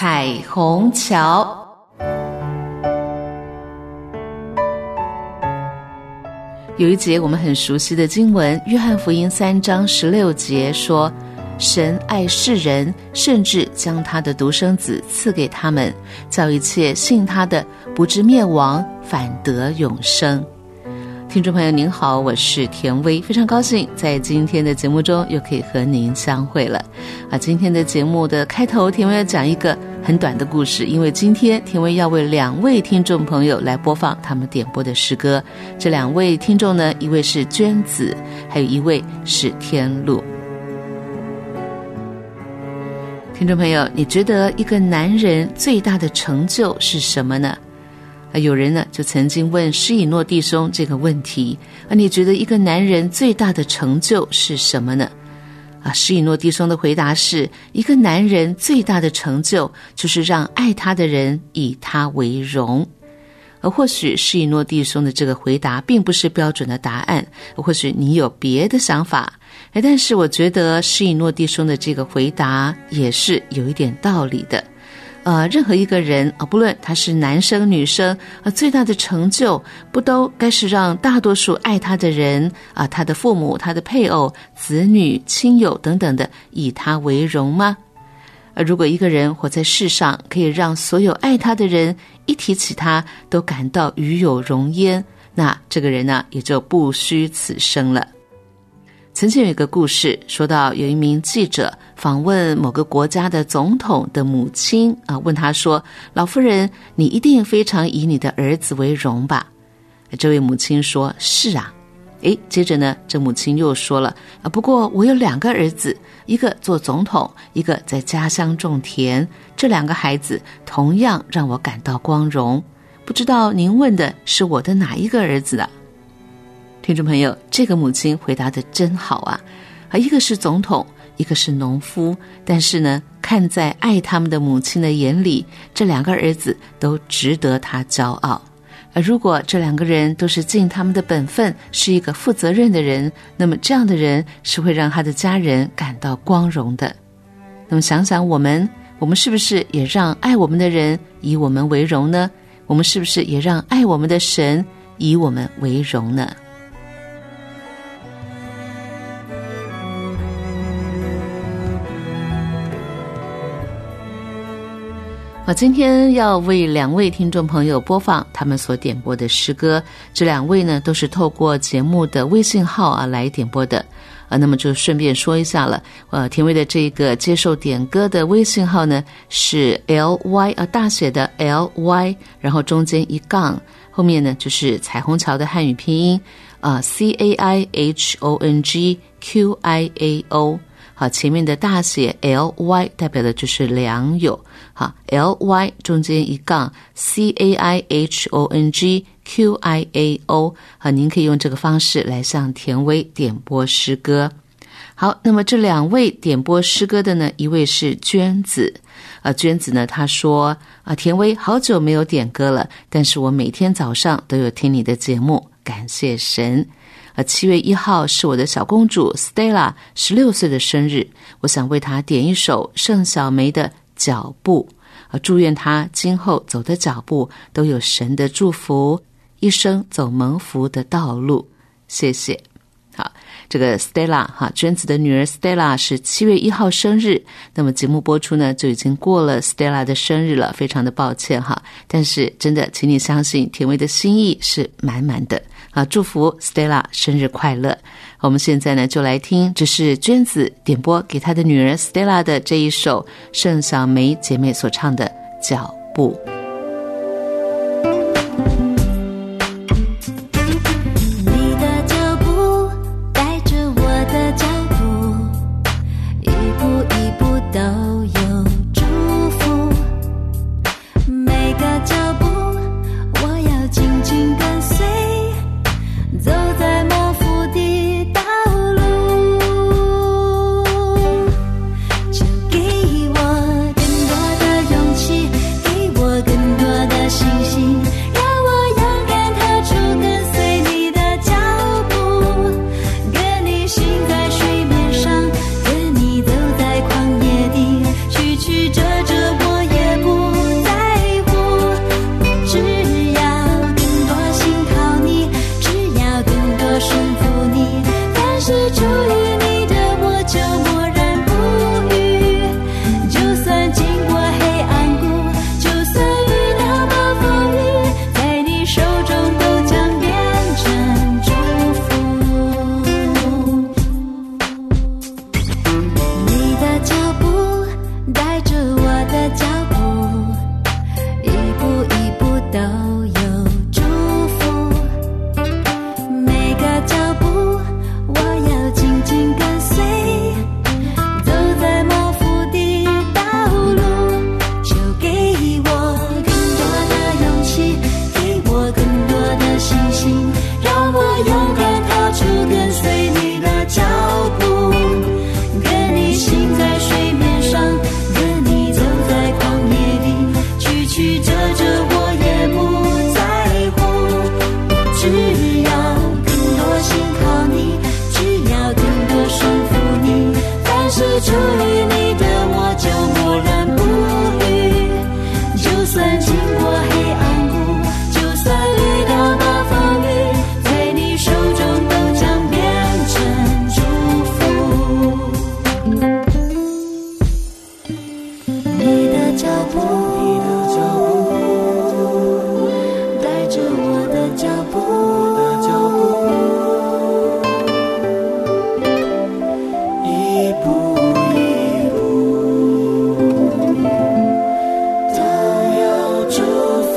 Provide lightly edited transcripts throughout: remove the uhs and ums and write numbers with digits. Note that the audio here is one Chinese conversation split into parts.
彩虹桥。有一节我们很熟悉的经文，约翰福音3章16节说，神爱世人，甚至将他的独生子赐给他们，叫一切信他的不至灭亡，反得永生。听众朋友您好，我是田薇，非常高兴在今天的节目中又可以和您相会了。今天的节目的开头，田薇要讲一个很短的故事，因为今天田薇要为2位听众朋友来播放他们点播的诗歌。这2位听众呢，一位是娟子，还有一位是天路。听众朋友，你觉得一个男人最大的成就是什么呢？有人呢就曾经问施以诺弟兄这个问题，你觉得一个男人最大的成就是什么呢？施以诺弟兄的回答是，一个男人最大的成就就是让爱他的人以他为荣。而或许施以诺弟兄的这个回答并不是标准的答案，或许你有别的想法，但是我觉得施以诺弟兄的这个回答也是有一点道理的。任何一个人不论他是男生女生，最大的成就不都该是让大多数爱他的人他的父母、他的配偶、子女、亲友等等的以他为荣吗？如果一个人活在世上，可以让所有爱他的人一提起他都感到与有荣焉，那这个人呢也就不虚此生了。曾经有一个故事说到，有一名记者访问某个国家的总统的母亲问他说，老夫人，你一定非常以你的儿子为荣吧？这位母亲说，是啊。接着呢，这母亲又说了，不过我有2个儿子，一个做总统，一个在家乡种田，这2个孩子同样让我感到光荣，不知道您问的是我的哪一个儿子呢？听众朋友，这个母亲回答得真好啊！一个是总统，一个是农夫，但是呢，看在爱他们的母亲的眼里，这2个儿子都值得他骄傲。而如果这2个人都是尽他们的本分，是一个负责任的人，那么这样的人是会让他的家人感到光荣的。那么想想我们是不是也让爱我们的人以我们为荣呢？我们是不是也让爱我们的神以我们为荣呢？今天要为2位听众朋友播放他们所点播的诗歌，这2位呢都是透过节目的微信号来点播的。那么就顺便说一下了，田薇的这个接受点歌的微信号呢是 LY 大写的 LY， 然后中间一杠，后面呢就是彩虹桥的汉语拼音CAIHONGQIAO。好，前面的大写 LY 代表的就是良友。好 ，LY 中间一杠 CAIHONGQIAO。好，您可以用这个方式来向田薇点播诗歌。好，那么这2位点播诗歌的呢，一位是娟子。娟子呢，她说田薇好久没有点歌了，但是我每天早上都有听你的节目，感谢神。7月1号是我的小公主 Stella 16岁的生日，我想为她点一首盛小梅的脚步，祝愿她今后走的脚步都有神的祝福，一生走蒙福的道路。谢谢。好，这个 Stella 娟子的女儿 Stella 是7月1号生日，那么节目播出呢就已经过了 Stella 的生日了，非常的抱歉但是真的请你相信田薇的心意是满满的祝福 Stella 生日快乐。我们现在呢就来听，这是娟子点播给她的女儿 Stella 的这一首盛小梅姐妹所唱的脚步。 就给我更多的勇气，给我我的脚步，一步一步都有祝福。每个脚步我要紧紧跟随，走在模糊的道路，就给我更多的勇气，给我更多的信心，让我勇敢踏出跟随你的脚步。跟你行在水面上，跟你走在旷野里，曲曲折折我也不在乎。只要更多信靠你，只要更多顺服你，凡是出于你的我就默然不语。就算经过黑暗谷，就算遇到大风雨，在你手中都将变成祝福。你的脚步带着我的脚步，一步一步都要祝福。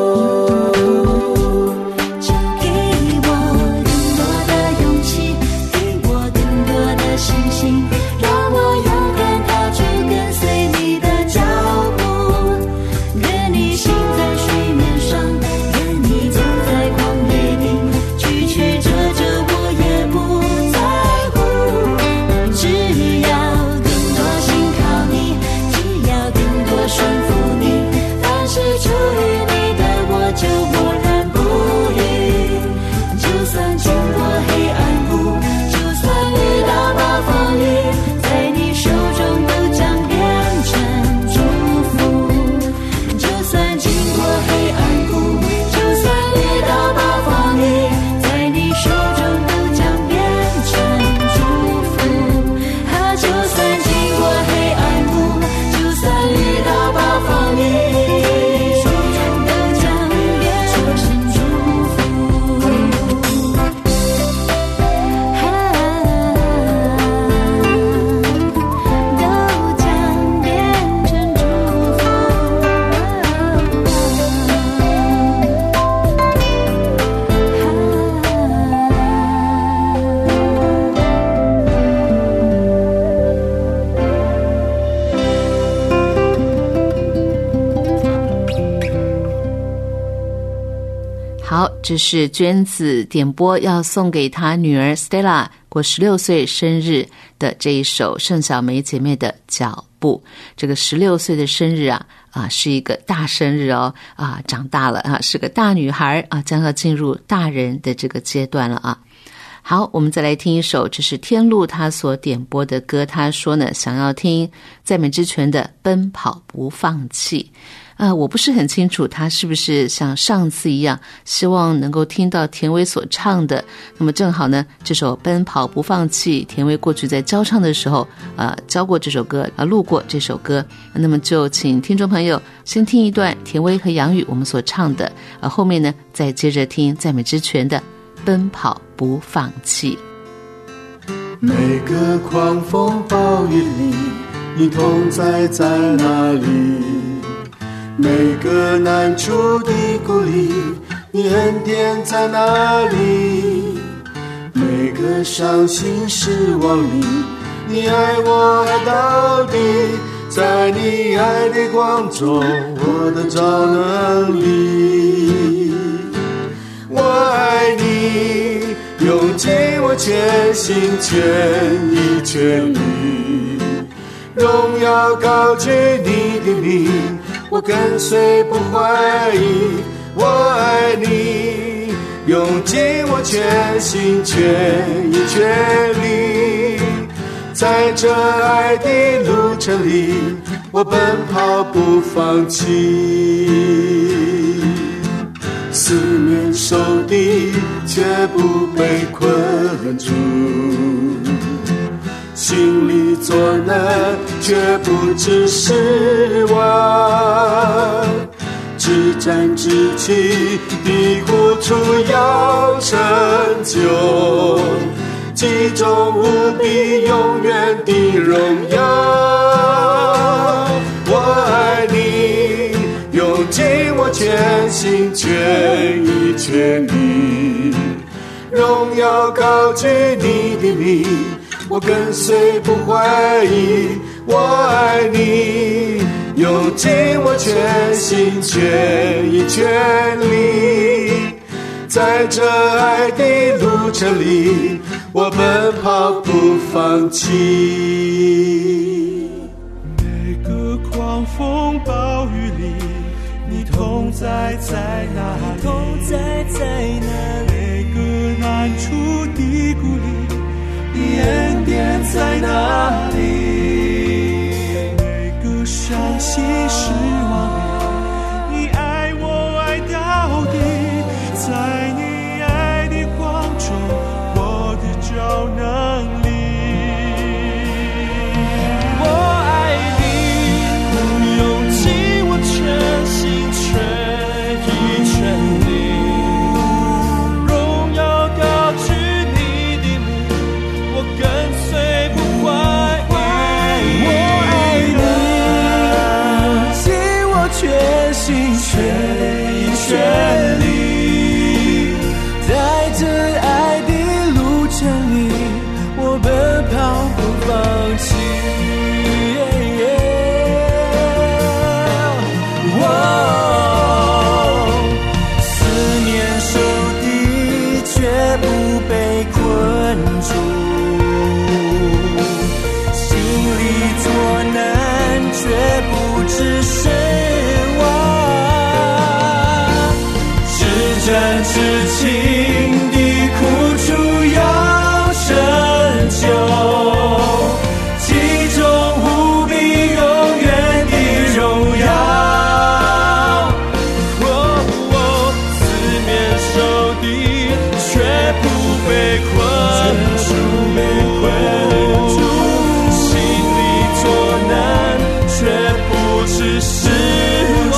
就给我更多的勇气，给我更多的信心，让我勇敢踏出跟随你的脚步。跟你行在水面上，跟你走在旷野里，曲曲折折我也不在乎。只要更多信靠你，只要更多顺服你，凡是出于你的我就默然不语。就算经过黑暗谷，就算遇到暴风雨，在你手中都将变成祝福。就算经过黑暗谷，就算遇到暴风雨，在你手中都将变成祝福。就算经过黑暗谷，就算遇到暴风雨，都将变成祝福。都将变成祝福。 好，这是娟子点播要送给她女儿 Stella 过16岁生日的这一首盛小梅姐妹的脚步。这个16岁的生日是一个大生日哦，长大了是个大女孩将要进入大人的这个阶段了好，我们再来听一首，这是天路他所点播的歌。他说呢，想要听赞美之泉的奔跑不放弃。我不是很清楚他是不是像上次一样希望能够听到田薇所唱的。那么正好呢，这首奔跑不放弃，田薇过去在教唱的时候教过这首歌，录过这首歌。那么就请听众朋友先听一段田薇和杨宇我们所唱的，后面呢再接着听赞美之泉的奔跑不放弃。 每个狂风暴雨里，你同在在哪里？每个难处的鼓励，你恩典在哪里？每个伤心失望里，你爱我爱到底。在你爱的光中，我的超能力。我爱你，用尽我全心全意全力，荣耀高举你的名，我跟随不怀疑。我爱你，用尽我全心全意全力，在这爱的路程里，我奔跑不放弃。四面受敌，却不被困住，心里作难，却不知失望。只战志气的呼出要成就，其中无比永远的荣耀。我心全意全力，荣耀高举你的名，我跟随不怀疑，我爱你，用尽我全心全意全力，在这爱的路程里，我奔跑不放弃。 每个狂风暴雨里，你同在在哪里？每个难处的鼓励，你恩典在哪里？每个伤心失望里，你爱我爱到底，在你爱的光中，我的超能力。我爱你，用尽我全心全意全力，荣耀高举你的名，我跟随不怀疑。我爱你，尽我全心全意全力，在这爱的路程里，我奔跑不放弃。思念受敌，却不被困住，心里作难，却不知失望，至真至情的苦楚要成就，其中无比永远的荣耀。四面受敌，却不被困住，心里作难，却不知失望，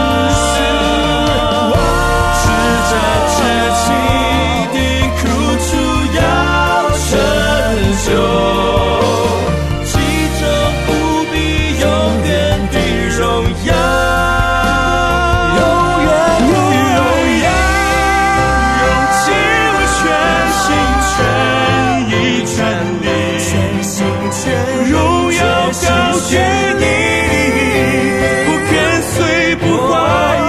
至真至情的苦楚要成就，其中无比永远的荣耀，永远的荣耀，用尽我全心全意全力，荣耀高举你，我跟随不怀疑。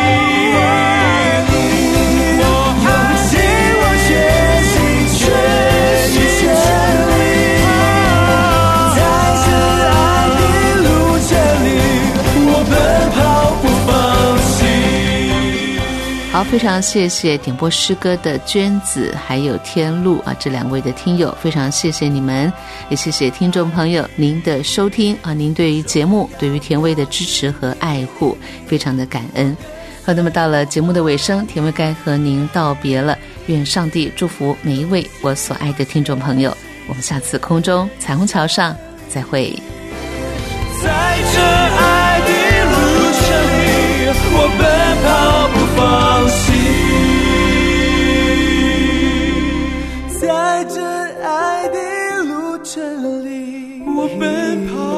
我用尽我全心全意全力，在这爱的路程里，我奔跑不放弃。 好，非常谢谢点播诗歌的娟子还有天路啊，这两位的听友，非常谢谢你们，也谢谢听众朋友您的收听啊，您对于节目对于甜味的支持和爱护，非常的感恩。好，那么到了节目的尾声，甜味该和您道别了，愿上帝祝福每一位我所爱的听众朋友，我们下次空中彩虹桥上再会。 在这爱的路程里，我奔跑不放弃，在这爱的路程里，我奔跑